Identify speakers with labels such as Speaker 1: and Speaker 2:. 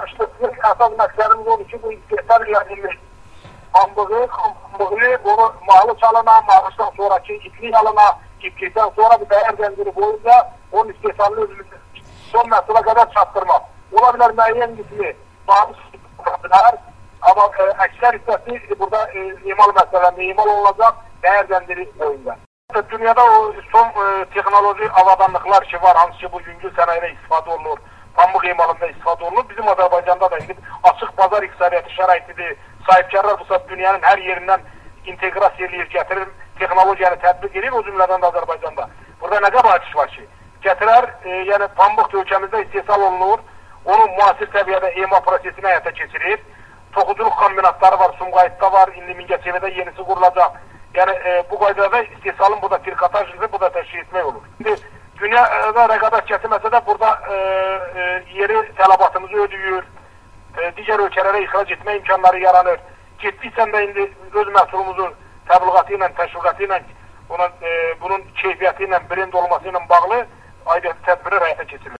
Speaker 1: İşte əsas məqsədimiz odur ki, bu istehsal edilmiş pambığı, bunu malı çalana, malışdan sonraki iplik alana, iplikten sonra bir değer zənciri boyunca onun istehsalını özümüzün son məhsula kadar çatdırmaq. Olabilir müəyyən qismi bağlı olabilir, ama əksər hissəsi burada imal məsələndə imal olacaq değer zənciri boyunca. Dünyada o son texnoloji avadanlıqlar ki var, hansı ki bu yüngül sənayədə istifadə olunur, pambıq imalında istifadə olunur. Bizim Azərbaycanda da indi açıq bazar iqtisadiyyatı şəraitidir. Sahibkarlar bu saat dünyanın her yerinden integrasiya eləyir, gətirir, texnologiyanı tətbiq edir, o cümlədən də Azərbaycanda. Burada nə qabahat var ki, gətirər, yəni pambıq ölkəmizdə istehsal olunur, onun müasir səviyyədə emal prosesini həyata keçirir. Toxuculuq kombinatları var, Sumqayıtda var, indi Mingəçevirdə yenisi qurulacaq. Yəni bu qaydada istehsalın burada trikotajını burada təşkil etmək olur. Şimdi dünyada rəqabət gətirməsə də burada yeri tələbatımızı ödəyir, digər ölkələrə ixrac etmə imkanları yaranır. Getdikcə də indi öz məhsulumuzun təbliğatı ilə, təşviqatı ilə, bunun keyfiyyəti ilə, brend olması ilə bağlı aidiyyatı tədbirlər həyata keçirilir.